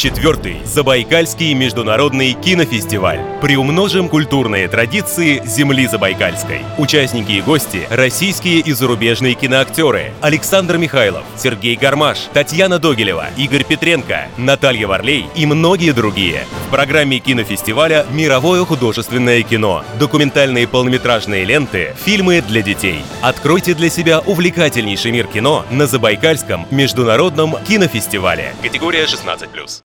4-й Забайкальский международный кинофестиваль. Приумножим культурные традиции земли Забайкальской. Участники и гости – российские и зарубежные киноактеры: Александр Михайлов, Сергей Гармаш, Татьяна Догилева, Игорь Петренко, Наталья Варлей и многие другие. В программе кинофестиваля мировое художественное кино, документальные полнометражные ленты, фильмы для детей. Откройте для себя увлекательнейший мир кино на Забайкальском международном кинофестивале. Категория 16+.